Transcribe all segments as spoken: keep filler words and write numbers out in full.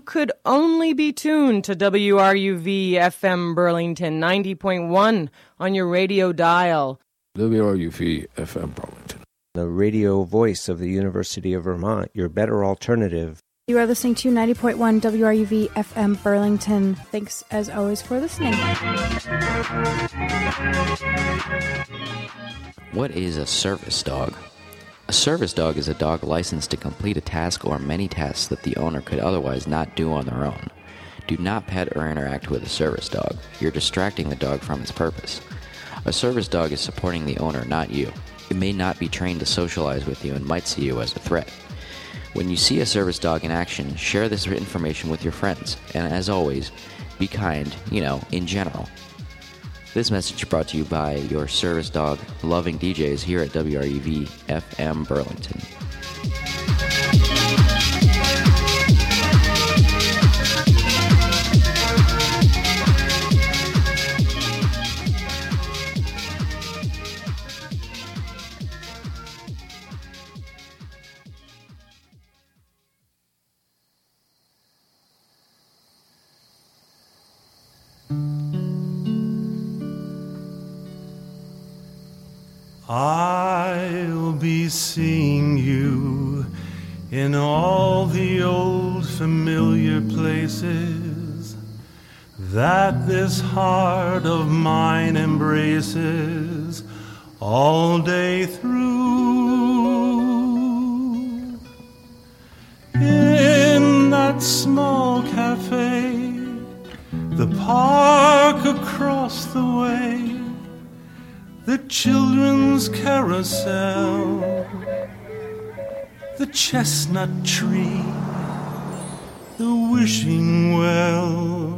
could only be tuned to W R U V F M Burlington ninety point one on your radio dial. W R U V F M Burlington, the radio voice of the University of Vermont, your better alternative. You are listening to ninety point one W R U V F M Burlington. Thanks, as always, for listening. What is a service dog? A service dog is a dog licensed to complete a task or many tasks that the owner could otherwise not do on their own. Do not pet or interact with a service dog. You're distracting the dog from its purpose. A service dog is supporting the owner, not you. It may not be trained to socialize with you and might see you as a threat. When you see a service dog in action, share this information with your friends. And as always, be kind, you know, in general. This message brought to you by your service dog loving D Js here at W R U V F M Burlington. I'll be seeing you in all the old familiar places that this heart of mine embraces all day through. In that small cafe, the park across the way, the children's carousel, the chestnut tree, the wishing well.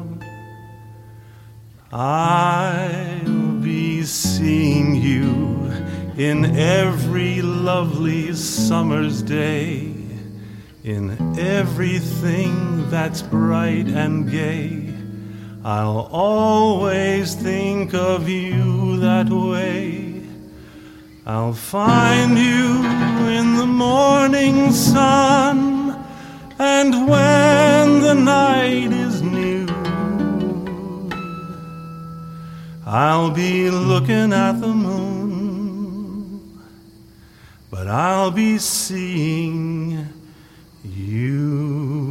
I'll be seeing you in every lovely summer's day, in everything that's bright and gay. I'll always think of you that way. I'll find you in the morning sun, and when the night is new, I'll be looking at the moon, but I'll be seeing you.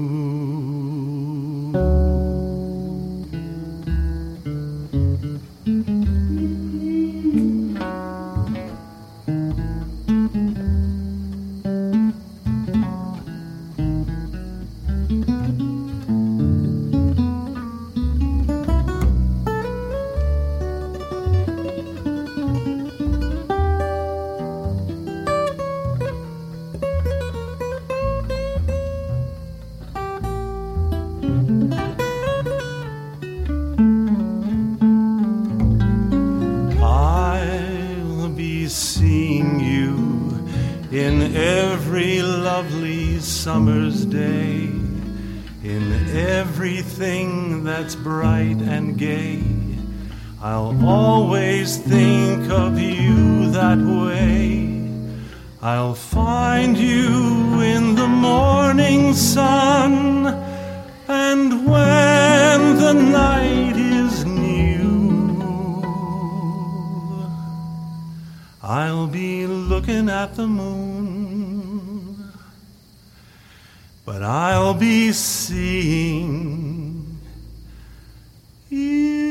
Summer's day, in everything that's bright and gay, I'll always think of you that way. I'll find you in the morning sun, and when the night is new, I'll be looking at the moon, but I'll be seeing you.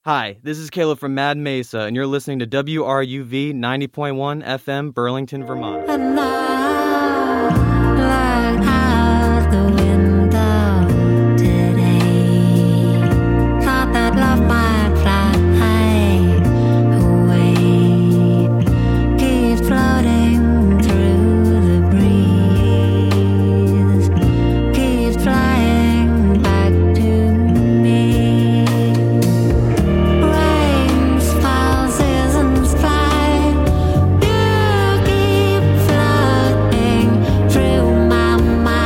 Hi, this is Caleb from Mad Mesa, and you're listening to W R U V ninety point one F M, Burlington, Vermont. And I look out the window today. Thought that love might fly away. Keep floating through the breeze. Keep flying back to me. Rains fall, seasons fly. You keep floating through my mind.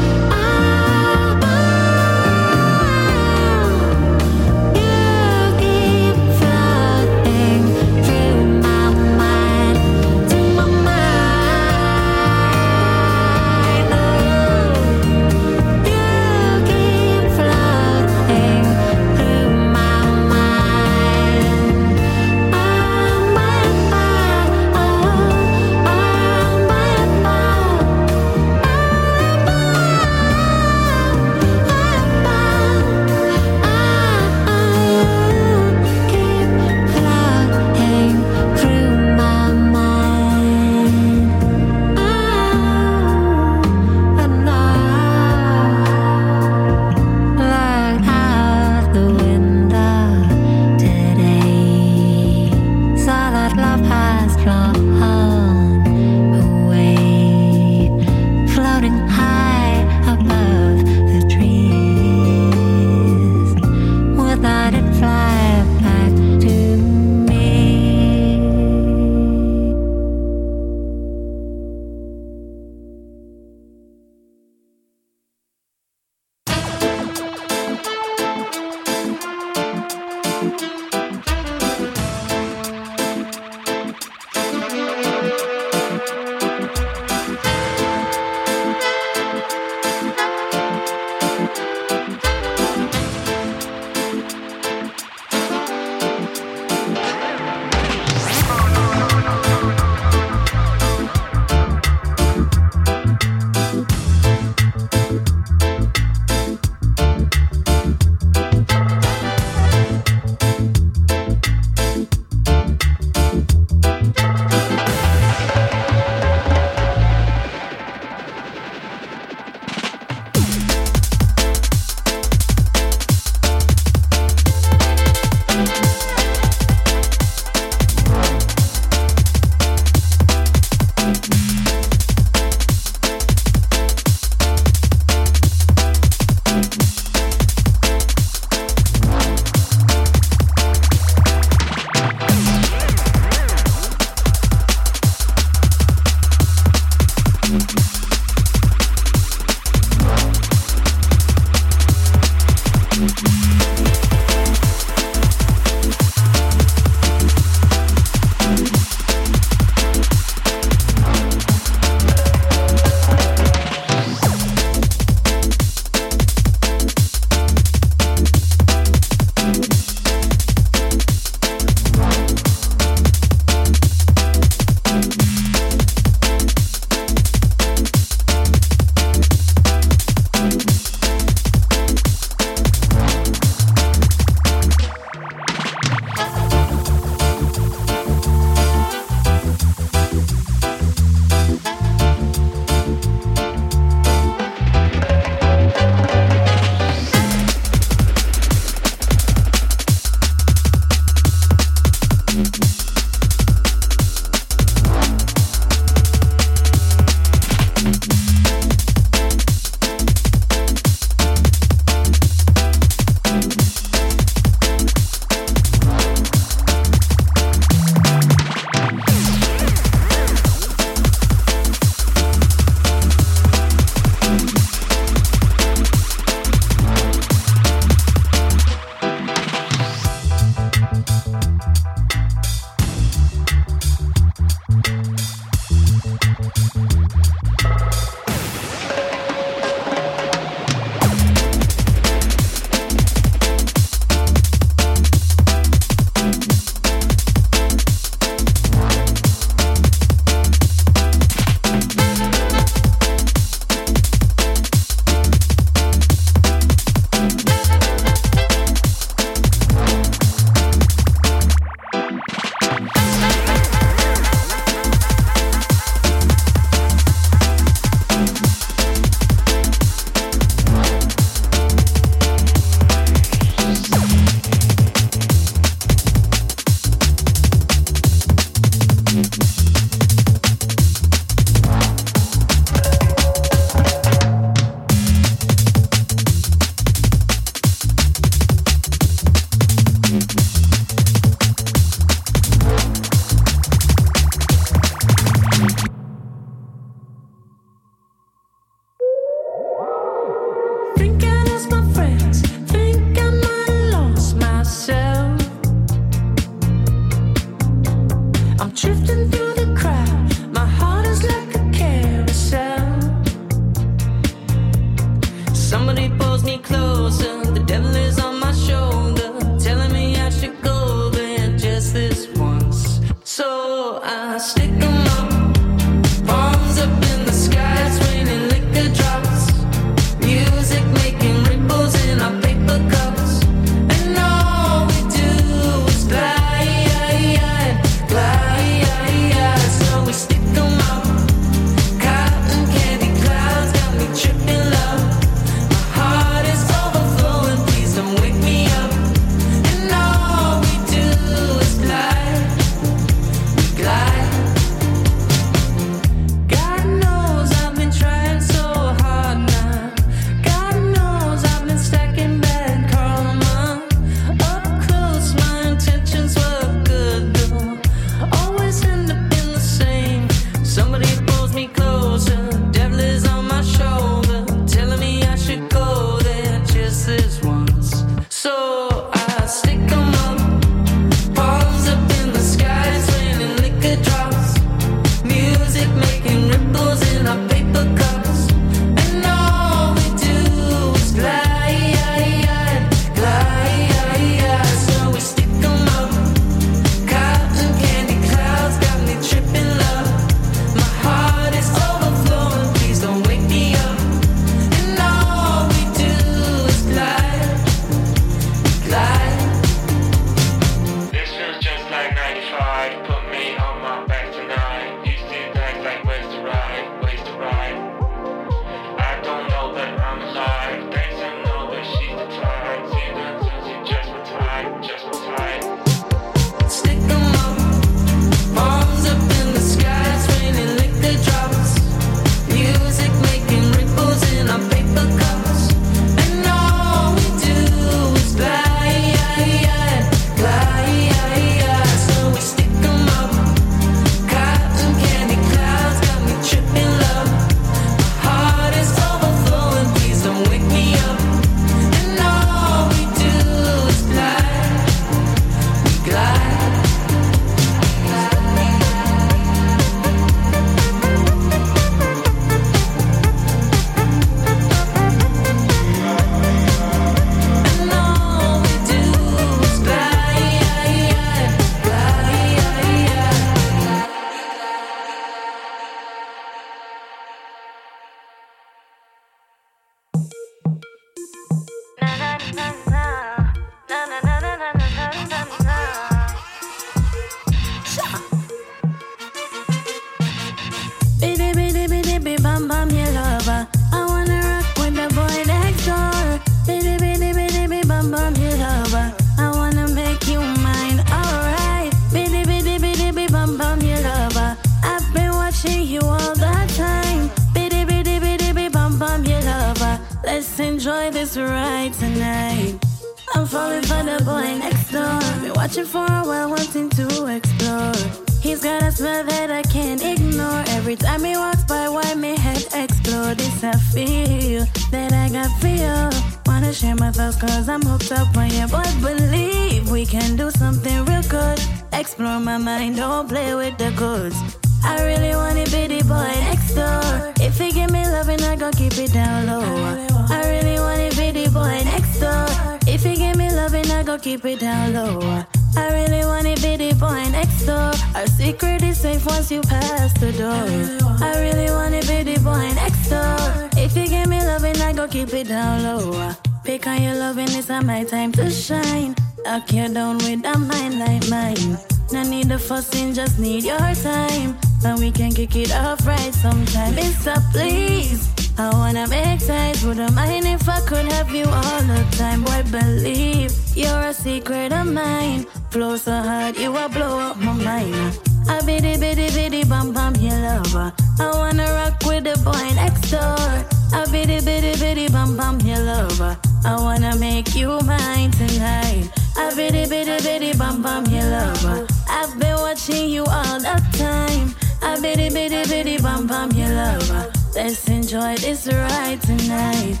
watching you all the time. Biddy biddy biddy biddy bum bum, you lover. Let's enjoy this ride tonight. I'm falling for the boy next door. Been watching for a while, wanting to explore. He's got a smell that I can't ignore. Every time he walks by, why my head explode? This I feel that I got feel. Wanna share my thoughts cause I'm hooked up on you. Boy, believe we can do something real good. Explore my mind, don't play with the goods. I really want it, bitty boy next door. If he give me loving, I gon' keep it down low. I really want it, bitty boy next door. If he give me loving, I gon' keep it down low. I really want it, bitty boy next door. Our secret is safe once you pass the door. I really want it, bitty boy next door. If you give me loving, I gon' keep it down low. Pick on your loving, it's not my time to shine. Lock you down with a mind like mine. No need the fussing, just need your time. And we can kick it off right sometime. Mister, please, I wanna make ties. Wouldn't mind if I could have you all the time. Boy, believe you're a secret of mine. Flow so hard, you will blow up my mind. I biddy biddy biddy bum bum, you lover. I wanna rock with the boy next door. I biddy biddy biddy bum bum, you lover. I wanna make you mine tonight. I biddy biddy biddy bum bum, you lover. I've been watching you all the time. I biddy biddy biddy bum bum, you lover. Let's enjoy this ride tonight.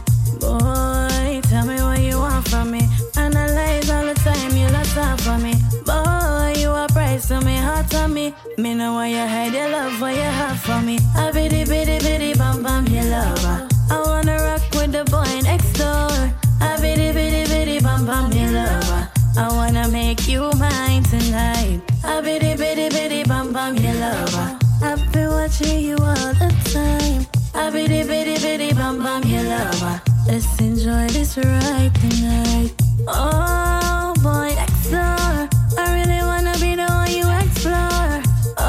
Boy, tell me what you want from me. Analyze all the time, you lost out for me. Boy, you are price to me, hot on me. Me know why you hide your love, what you have for me. I biddy biddy biddy bum bum, you lover. I wanna rock with the boy next door. I biddy biddy biddy bum bum, you lover. I wanna make you mine tonight. I biddy biddy biddy bum bum, you lover. I've been watching you all the time. I biddy biddy biddy bum bum, you lover. Let's enjoy this ride tonight. Oh boy, next door. I really wanna be the one you explore.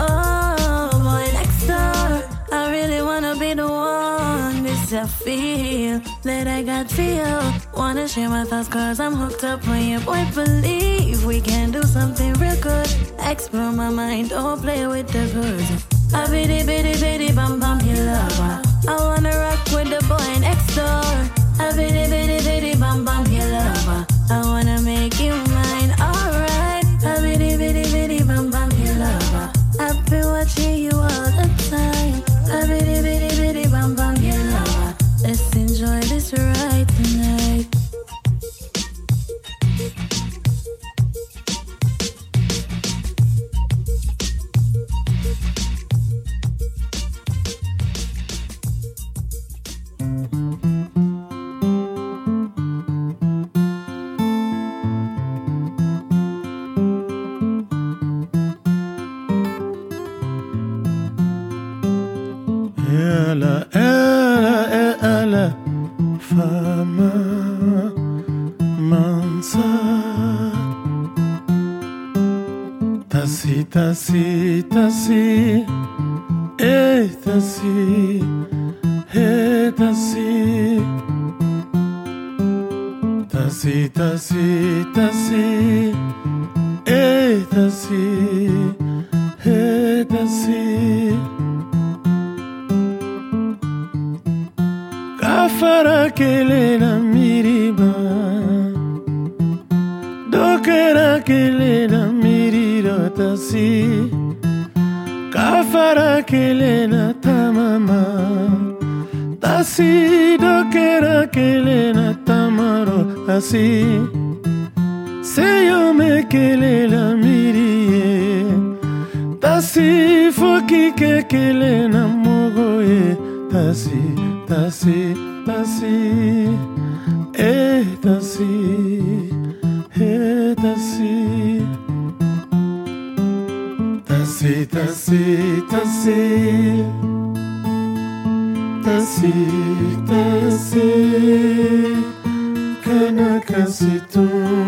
Oh boy, next door. I really wanna be the one. This I feel that I got feel. Wanna share my thoughts cause I'm hooked up on you. Boy, believe we can do something real good. Explore my mind, don't play with the goods. I biddy biddy biddy bum bum, you lover. I wanna rock with the boy next door. I biddy biddy biddy bum bum, you lover. I wanna make you mine, alright. I biddy biddy biddy bum bum, you lover. I've been watching you all the time. I biddy biddy biddy bum bum, you lover. Let's enjoy this ride tonight. Ela, ela, ela, fama mansa. Tasi, tasi, tasi, eh, tasi, eh, tasi. Tasi, tasi, tasi, eh, tasi, eh, tasi. Kafara kele na miriba, dokera kele na miriro tasi. Kafara kele na tamama, tasi dokera kele na tamaro tasi. Seyo me kele la mirie, tasi foki ke kele na mogoye tasi. Tasi, tasi, eh, tasi, eh, tasi. Tasi, tasi, tasi. Tasi, tasi. Kana kasi tu.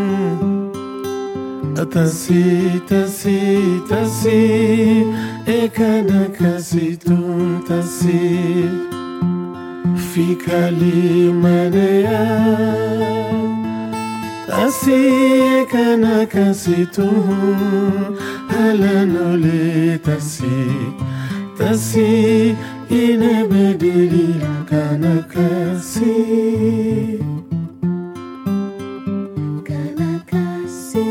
Tasi, tasi, tasi. E kana kasi tu, tasi. Fica ali maneia, tasi kana kasi tu, hala no le tasi, tasi inebadilika kana kasi kana kasi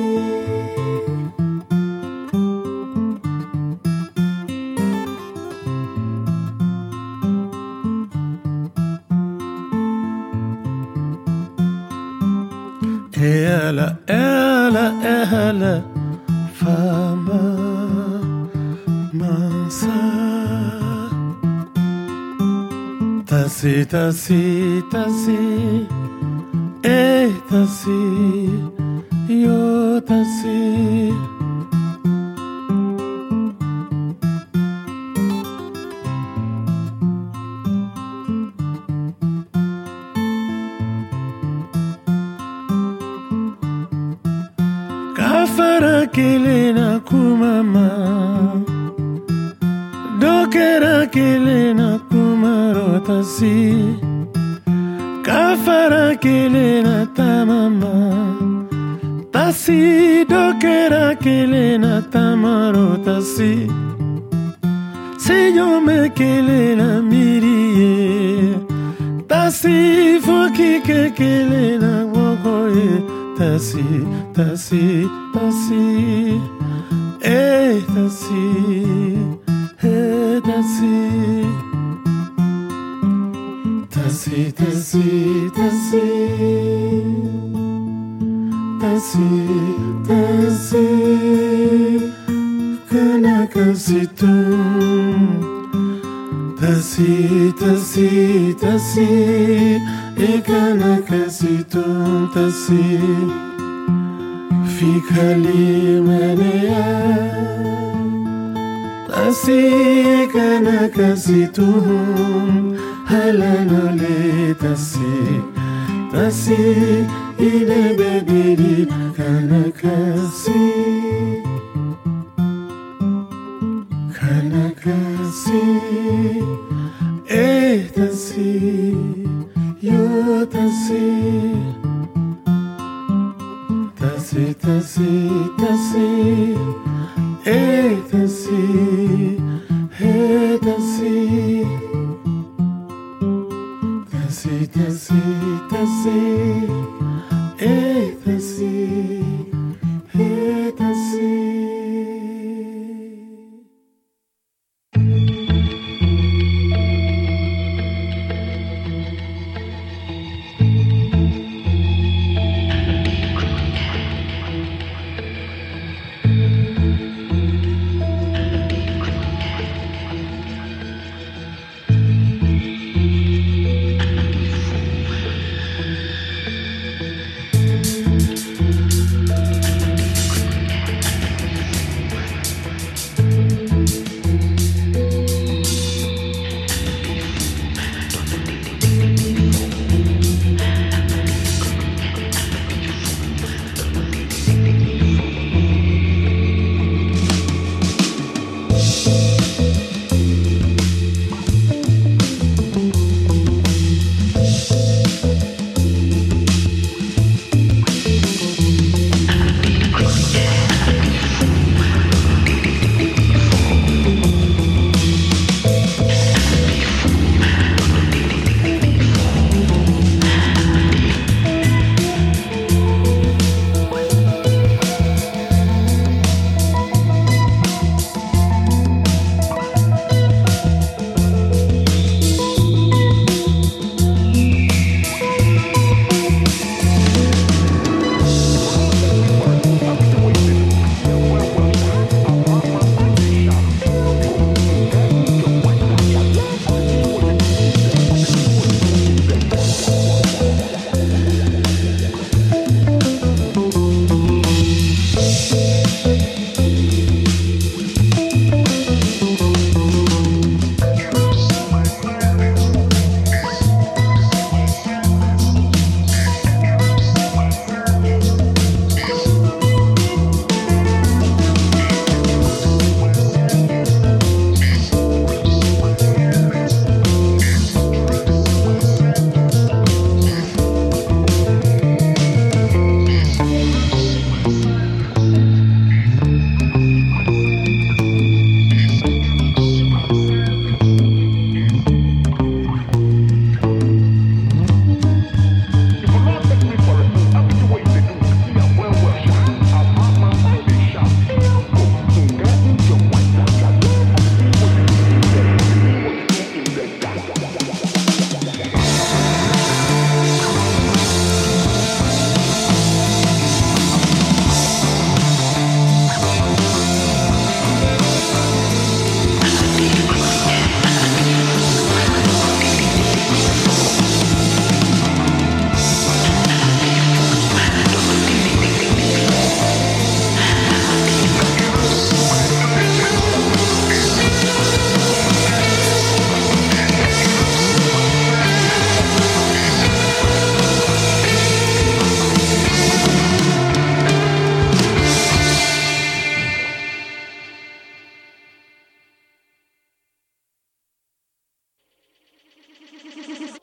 ela ela ela fama mansa tasi tasi tasi eh tasi yo tasi kafara kelena kumama dokera kelena kumarotasi kafara kelena tamama tasi dokera kelena tamarotasi seyo me kelena mirie tasi foki ke kelena wokoye tasi tasi tasi eh tasi eh tasi tasi tasi tasi tasi tasi kana kasi tu tasi tasi tasi e kana kasi tu tasi fica limanea tasi kana kasi tu halano le tasi tasi ine bediri kana kasi kana kasi eh tasi yo tasi tasi tasi tasi eh tasi eh tasi tasi tasi tasi eh tasi eh tasi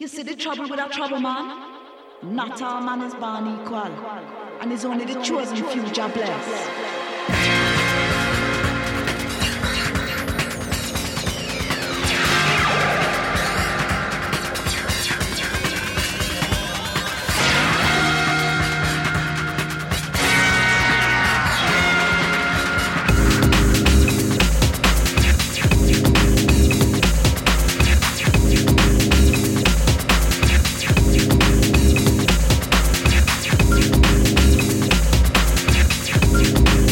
to see the trouble with a trouble man? Not all man is born equal, and it's only the chosen few Jah bless. We'll be right back.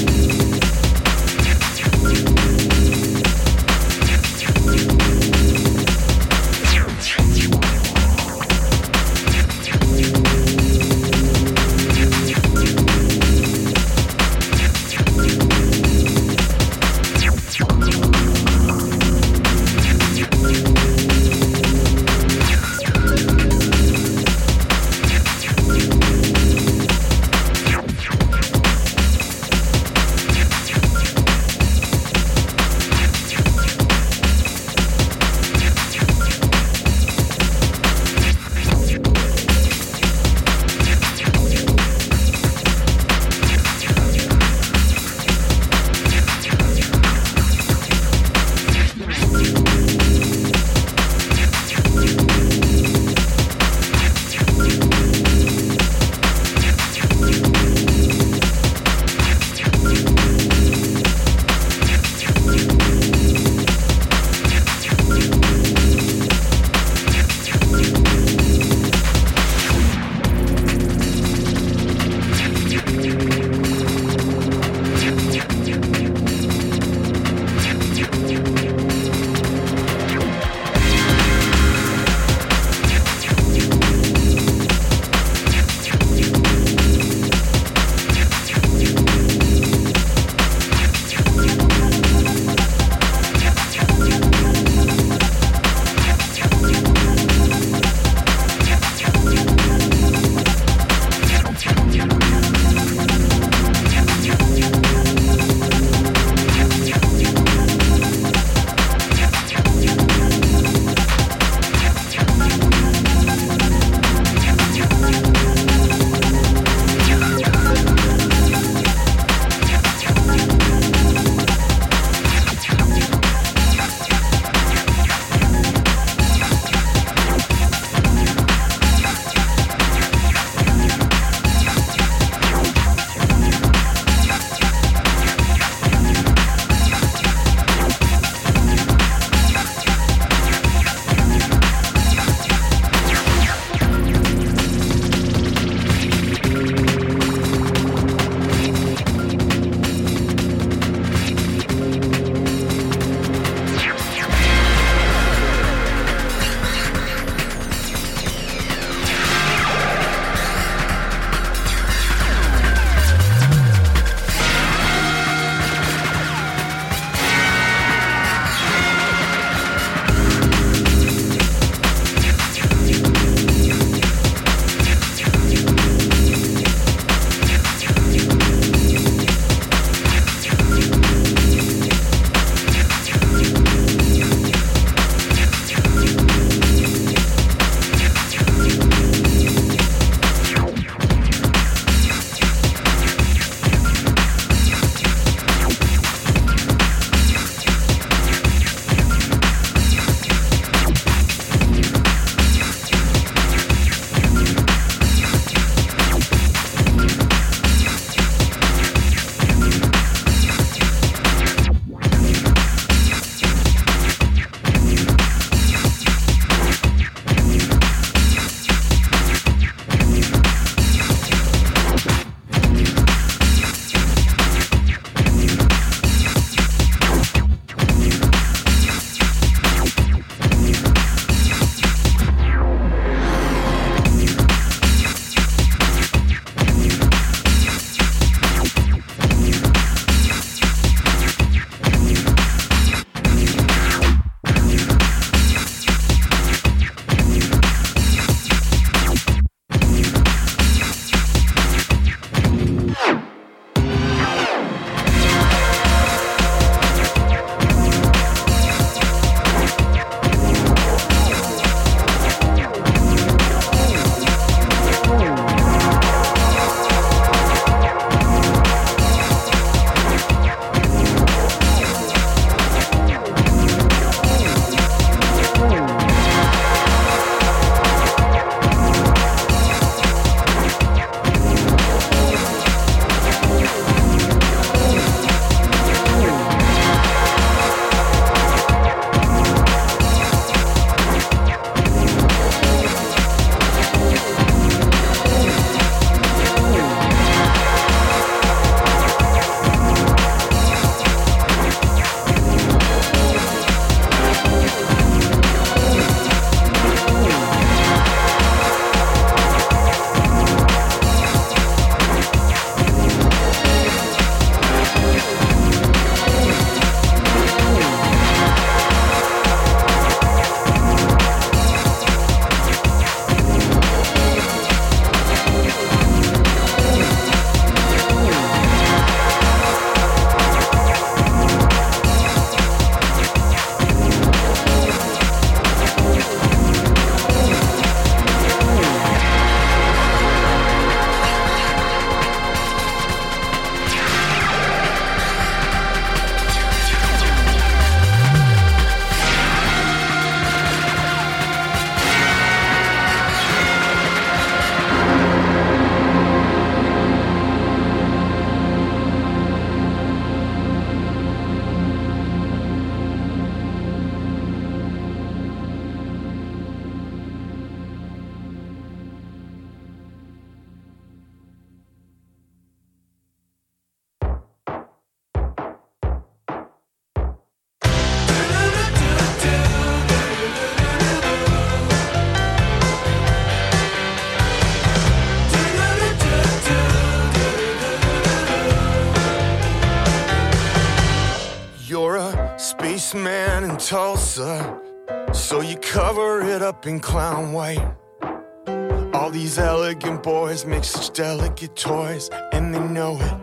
Tulsa, so you cover it up in clown white. All these elegant boys make such delicate toys, and they know it.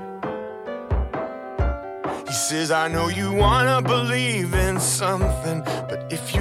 He says, I know you wanna believe in something, but if you